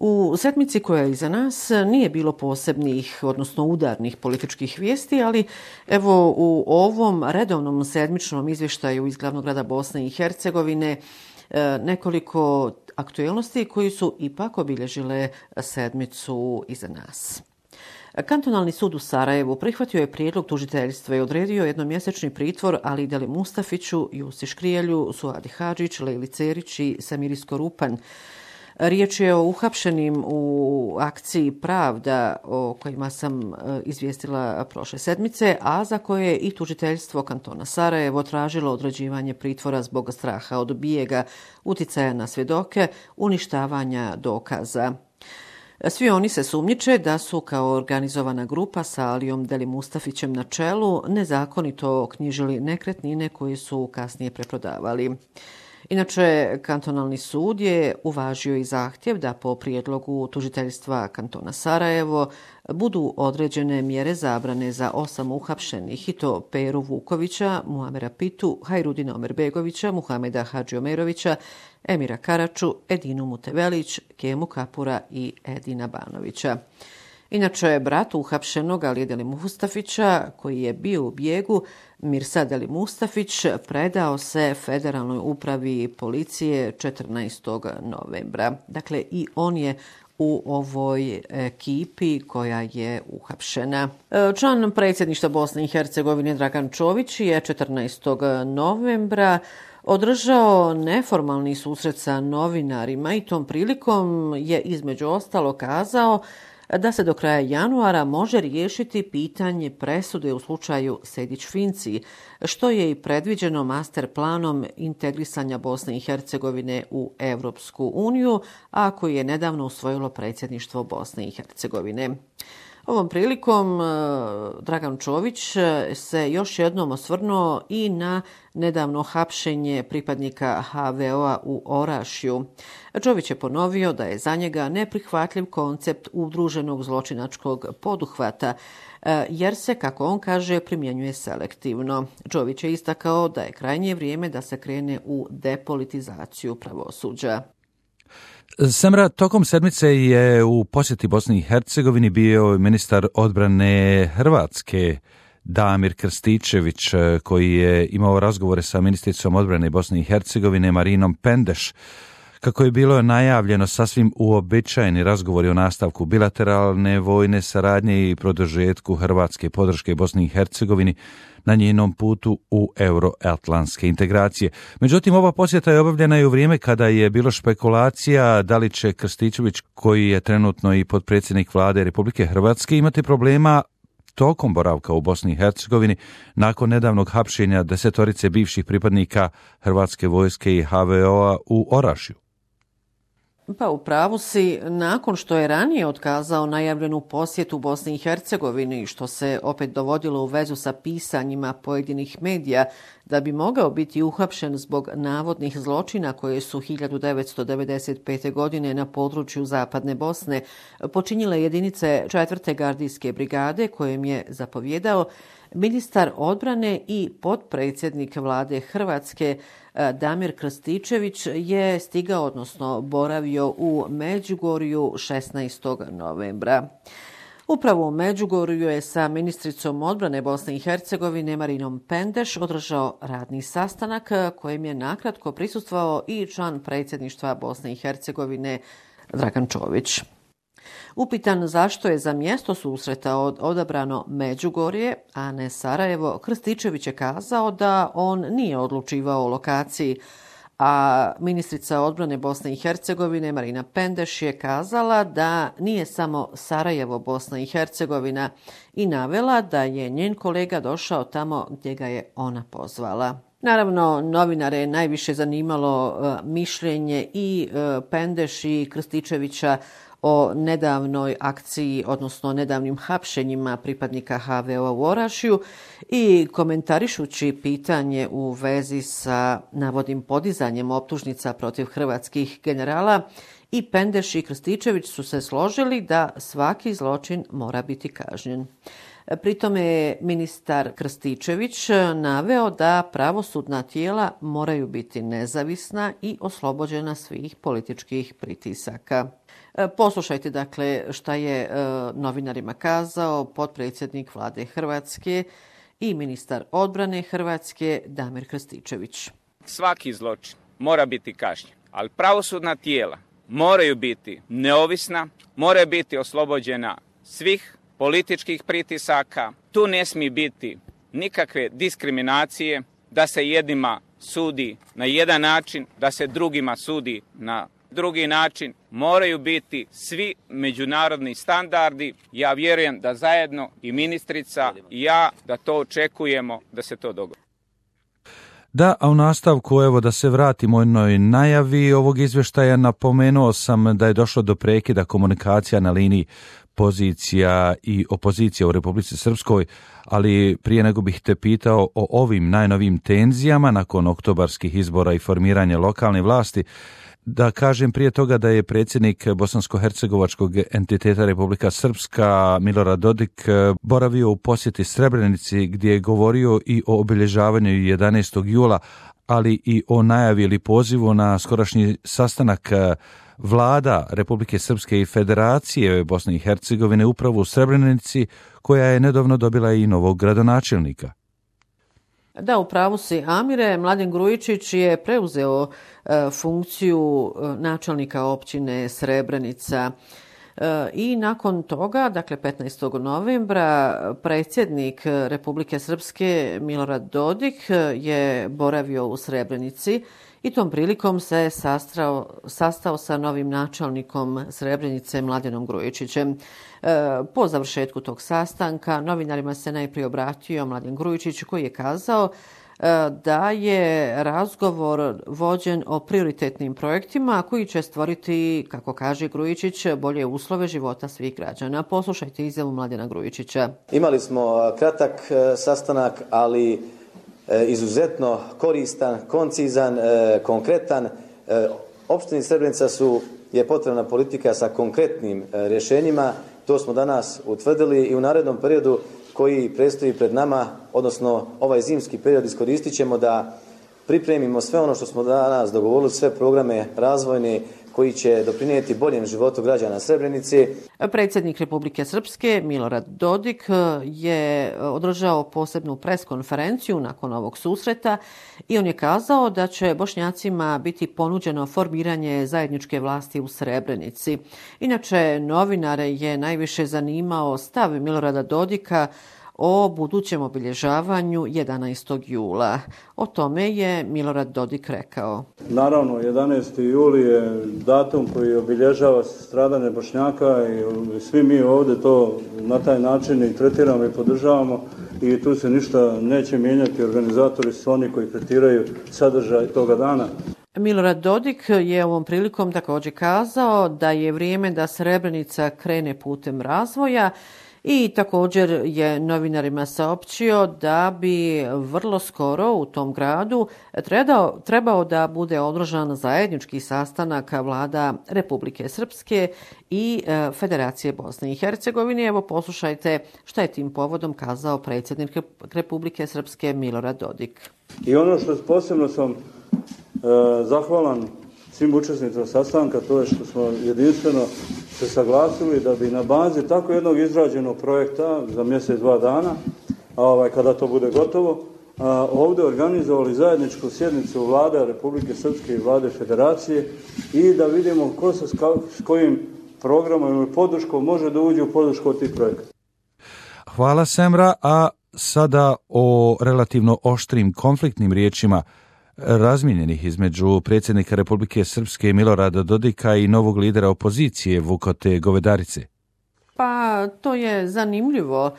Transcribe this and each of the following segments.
U sedmici koja je iza nas nije bilo posebnih, odnosno udarnih političkih vijesti, ali evo u ovom redovnom sedmičnom izvještaju iz glavnog grada Bosne i Hercegovine nekoliko aktuelnosti koji su ipak obilježile sedmicu iza nas. Kantonalni sud u Sarajevu prihvatio je prijedlog tužiteljstva i odredio jednomjesečni pritvor Alideli Mustafiću, Jusi Škrijelju, Suadi Hadžić, Lejli Cerić i Samiri Skorupan. Riječ je o uhapšenim u akciji Pravda o kojima sam izvijestila prošle sedmice, a za koje je i tužiteljstvo kantona Sarajevo tražilo određivanje pritvora zbog straha od bijega, uticaja na svjedoke, uništavanja dokaza. Svi oni se sumnjiče da su kao organizovana grupa sa Alijom Deli Mustafićem na čelu nezakonito knjižili nekretnine koje su kasnije preprodavali. Inače, kantonalni sud je uvažio i zahtjev da po prijedlogu tužiteljstva kantona Sarajevo budu određene mjere zabrane za 8 uhapšenih, i to Peru Vukovića, Muamera Pitu, Hajrudina Omerbegovića, Muhameda Hadžiomerovića, Emira Karaču, Edinu Mutevelić, Kemu Kapura i Edina Banovića. Inače, brat uhapšenog Alije Deli Mustafića, koji je bio u bijegu, Mirsad Deli Mustafić, predao se Federalnoj upravi policije 14. novembra. Dakle, i on je u ovoj ekipi koja je uhapšena. Član predsjedništva Bosne i Hercegovine Dragan Čović je 14. novembra održao neformalni susret sa novinarima i tom prilikom je između ostalo kazao da se do kraja januara može riješiti pitanje presude u slučaju Sejdić-Finci, što je i predviđeno master planom integrisanja Bosne i Hercegovine u Europsku uniju, a koji je nedavno usvojilo predsjedništvo Bosne i Hercegovine. Ovom prilikom Dragan Čović se još jednom osvrnuo i na nedavno hapšenje pripadnika HVO-a u Orašju. Čović je ponovio da je za njega neprihvatljiv koncept udruženog zločinačkog poduhvata, jer se, kako on kaže, primjenjuje selektivno. Čović je istakao da je krajnje vrijeme da se krene u depolitizaciju pravosuđa. Semra, tokom sedmice je u posjeti Bosni i Hercegovini bio ministar odbrane Hrvatske Damir Krstičević, koji je imao razgovore sa ministricom odbrane Bosne i Hercegovine Marinom Pendeš. Kako je bilo najavljeno, sasvim uobičajeni razgovori o nastavku bilateralne vojne saradnje i produžetku hrvatske podrške Bosni i Hercegovini na njenom putu u euroatlantske integracije. Međutim, ova posjeta je obavljena i u vrijeme kada je bilo špekulacija da li će Krstičević, koji je trenutno i potpredsjednik vlade Republike Hrvatske, imati problema tokom boravka u Bosni i Hercegovini nakon nedavnog hapšenja 10 bivših pripadnika Hrvatske vojske i HVO-a u Orašju. Pa u pravu si, nakon što je ranije otkazao najavljenu posjetu Bosni i Hercegovini, što se opet dovodilo u vezu sa pisanjima pojedinih medija, da bi mogao biti uhapšen zbog navodnih zločina koje su 1995. godine na području Zapadne Bosne počinile jedinice 4. gardijske brigade kojem je zapovjedao ministar odbrane i potpredsjednik vlade Hrvatske Damir Krstičević je stigao, odnosno boravio u Međugorju 16. novembra. Upravo u Međugorju je sa ministricom odbrane Bosne i Hercegovine Marinom Pendeš održao radni sastanak kojem je nakratko prisustvovao i član predsjedništva Bosne i Hercegovine Dragan Čović. Upitan zašto je za mjesto susreta odabrano Međugorje, a ne Sarajevo, Krstičević je kazao da on nije odlučivao o lokaciji, a ministrica odbrane Bosne i Hercegovine Marina Pendeš je kazala da nije samo Sarajevo Bosna i Hercegovina i navela da je njen kolega došao tamo gdje ga je ona pozvala. Naravno, novinare je najviše zanimalo mišljenje i Pendeš i Krstičevića o nedavnoj akciji, odnosno nedavnim hapšenjima pripadnika HVO-a u Orašju i komentarišući pitanje u vezi sa navodnim podizanjem optužnica protiv hrvatskih generala, i Pendeš i Krstičević su se složili da svaki zločin mora biti kažnjen. Pritome je ministar Krstičević naveo da pravosudna tijela moraju biti nezavisna i oslobođena svih političkih pritisaka. Poslušajte dakle šta je novinarima kazao potpredsjednik vlade Hrvatske i ministar odbrane Hrvatske Damir Krstičević. Svaki zločin mora biti kažnjen, ali pravosudna tijela moraju biti neovisna, moraju biti oslobođena svih političkih pritisaka. Tu ne smije biti nikakve diskriminacije, da se jednima sudi na jedan način, da se drugima sudi na drugi način. Moraju biti svi međunarodni standardi. Ja vjerujem da zajedno i ministrica i ja da to očekujemo da se to dogodi. Da, a u nastavku, evo da se vratimo jednoj najavi ovog izvještaja, napomenuo sam da je došlo do prekida komunikacija na liniji pozicija i opozicija u Republici Srpskoj, ali prije nego bih te pitao o ovim najnovim tenzijama nakon oktobarskih izbora i formiranja lokalne vlasti, da kažem prije toga da je predsjednik bosansko-hercegovačkog entiteta Republika Srpska Milorad Dodik boravio u posjeti Srebrenici gdje je govorio i o obilježavanju 11. jula, ali i o najavi ili pozivu na skorašnji sastanak vlada Republike Srpske i Federacije Bosne i Hercegovine upravo u Srebrenici, koja je nedavno dobila i novog gradonačelnika. Da, u pravu si, Amire. Mladen Grujičić je preuzeo funkciju načelnika općine Srebrenica i nakon toga, dakle 15. novembra, predsjednik Republike Srpske Milorad Dodik je boravio u Srebrenici i tom prilikom se sastao sa novim načelnikom Srebrenice Mladenom Grujičićem. Po završetku tog sastanka novinarima se najprije obratio Mladen Grujičić, koji je kazao da je razgovor vođen o prioritetnim projektima koji će stvoriti, kako kaže Grujičić, bolje uslove života svih građana. Poslušajte izjavu Mladena Grujičića. Imali smo kratak sastanak, ali izuzetno koristan, koncizan, konkretan. Opštini Srebrenica je potrebna politika sa konkretnim rješenjima. To smo danas utvrdili i u narednom periodu koji predstoji pred nama, odnosno ovaj zimski period, iskoristit ćemo da pripremimo sve ono što smo danas dogovorili, sve programe razvojne koji će doprinijeti boljem životu građana Srebrenice. Predsjednik Republike Srpske Milorad Dodik je održao posebnu preskonferenciju nakon ovog susreta i on je kazao da će Bošnjacima biti ponuđeno formiranje zajedničke vlasti u Srebrenici. Inače, novinare je najviše zanimao stav Milorada Dodika o budućem obilježavanju 11. jula. O tome je Milorad Dodik rekao. Naravno, 11. juli je datum koji obilježava stradanje Bošnjaka i svi mi ovdje to na taj način i tretiramo i podržavamo i tu se ništa neće mijenjati. Organizatori su oni koji tretiraju sadržaj toga dana. Milorad Dodik je ovom prilikom također kazao da je vrijeme da Srebrenica krene putem razvoja i također je novinarima saopćio da bi vrlo skoro u tom gradu trebao da bude održan zajednički sastanak vlada Republike Srpske i Federacije Bosne i Hercegovine. Evo poslušajte šta je tim povodom kazao predsjednik Republike Srpske Milorad Dodik. I ono što posebno sam zahvalan svim učesnicima sastanka, to je što smo jedinstveno se saglasili da bi na bazi tako jednog izrađenog projekta za mjesec, 2 dana, kada to bude gotovo, ovdje organizovali zajedničku sjednicu vlada Republike Srpske i vlade Federacije i da vidimo ko se s kojim programom ili podrškom može da uđe u podršku od tih projekata. Hvala Semra, a sada o relativno oštrim konfliktnim riječima razmijenjenih između predsjednika Republike Srpske Milorada Dodika i novog lidera opozicije Vukote Govedarice. Pa to je zanimljivo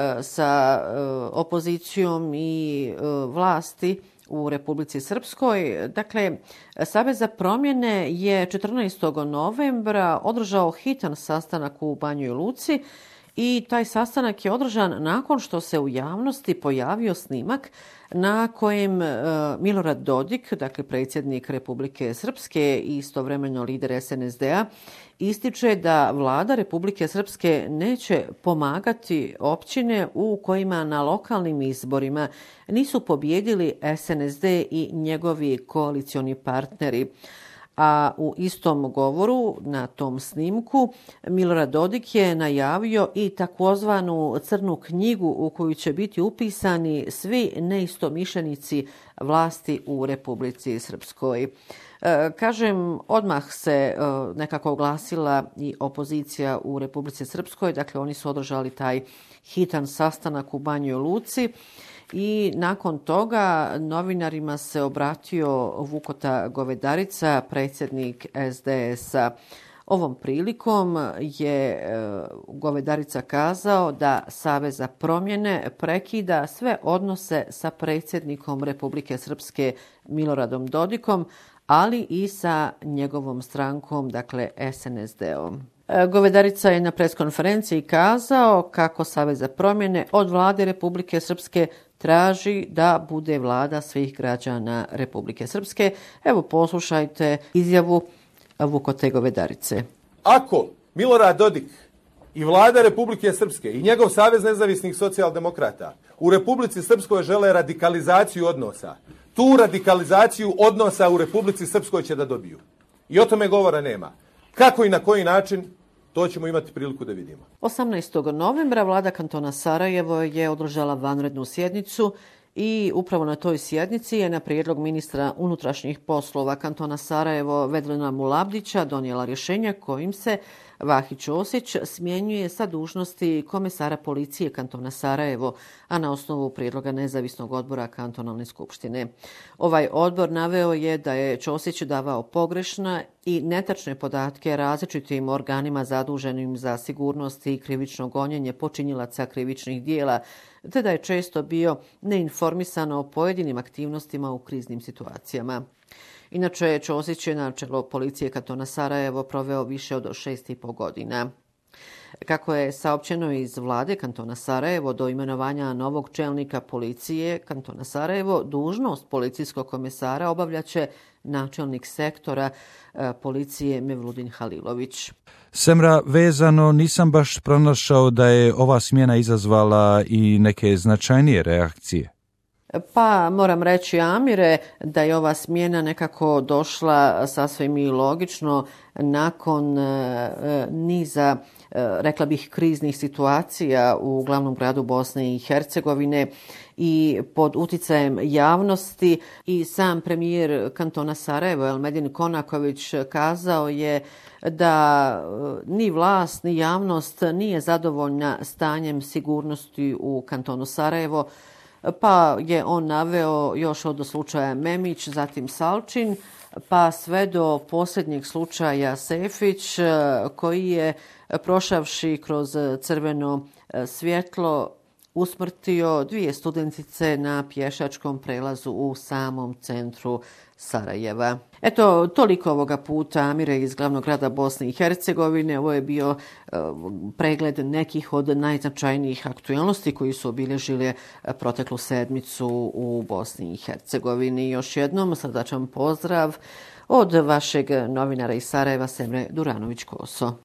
sa opozicijom i vlasti u Republici Srpskoj. Dakle, Savez za promjene je 14. novembra održao hitan sastanak u Banjoj Luci i taj sastanak je održan nakon što se u javnosti pojavio snimak na kojem Milorad Dodik, dakle predsjednik Republike Srpske i istovremeno lider SNSD-a, ističe da vlada Republike Srpske neće pomagati općine u kojima na lokalnim izborima nisu pobijedili SNSD i njegovi koalicioni partneri. A u istom govoru na tom snimku Milorad Dodik je najavio i takozvanu crnu knjigu u koju će biti upisani svi neistomišljenici vlasti u Republici Srpskoj. Kažem, odmah se nekako oglasila i opozicija u Republici Srpskoj, dakle oni su održali taj hitan sastanak u Banjoj Luci i nakon toga novinarima se obratio Vukota Govedarica, predsjednik SDS-a. Ovom prilikom je Govedarica kazao da Savez za promjene prekida sve odnose sa predsjednikom Republike Srpske Miloradom Dodikom, ali i sa njegovom strankom, dakle SNSD-om. Govedarica je na preskonferenciji kazao kako Savez za promjene od vlade Republike Srpske traži da bude vlada svih građana Republike Srpske. Evo poslušajte izjavu Vukote Govedarice. Ako Milorad Dodik i vlada Republike Srpske i njegov Savez nezavisnih socijaldemokrata u Republici Srpskoj žele radikalizaciju odnosa, tu radikalizaciju odnosa u Republici Srpskoj će da dobiju. I o tome govora nema. Kako i na koji način, to ćemo imati priliku da vidimo. 18. novembra vlada kantona Sarajevo je održala vanrednu sjednicu i upravo na toj sjednici je na prijedlog ministra unutrašnjih poslova kantona Sarajevo Vedrina Mulabdića donijela rješenje kojim se Vahi Ćosić smjenjuje sa dužnosti komesara policije kantona Sarajevo, a na osnovu prijedloga nezavisnog odbora kantonalne skupštine. Ovaj odbor naveo je da je Ćosić davao pogrešne i netačne podatke različitim organima zaduženim za sigurnost i krivično gonjenje počinjilaca krivičnih dijela, te da je često bio neinformisan o pojedinim aktivnostima u kriznim situacijama. Inače, Ćosić je na čelo policije kantona Sarajevo proveo više od 6,5 godina. Kako je saopćeno iz vlade kantona Sarajevo, do imenovanja novog čelnika policije kantona Sarajevo dužnost policijskog komesara obavljaće načelnik sektora policije Mevludin Halilović. Semra, vezano nisam baš pronašao da je ova smjena izazvala i neke značajnije reakcije. Pa moram reći, Amire, da je ova smjena nekako došla sasvim i logično nakon niza, rekla bih, kriznih situacija u glavnom gradu Bosne i Hercegovine i pod uticajem javnosti. I sam premijer kantona Sarajevo, Elmedin Konaković, kazao je da ni vlast ni javnost nije zadovoljna stanjem sigurnosti u kantonu Sarajevo, pa je on naveo još od slučaja Memić, zatim Salčin, pa sve do posljednjeg slučaja Sefić, koji je prošavši kroz crveno svjetlo usmrtio 2 studentice na pješačkom prelazu u samom centru Sarajeva. Eto, toliko ovoga puta, Amire, iz glavnog grada Bosne i Hercegovine. Ovo je bio pregled nekih od najznačajnijih aktualnosti koji su obilježile proteklu sedmicu u Bosni i Hercegovini. Još jednom srdačan pozdrav od vašeg novinara iz Sarajeva, Semre Duranović-Koso.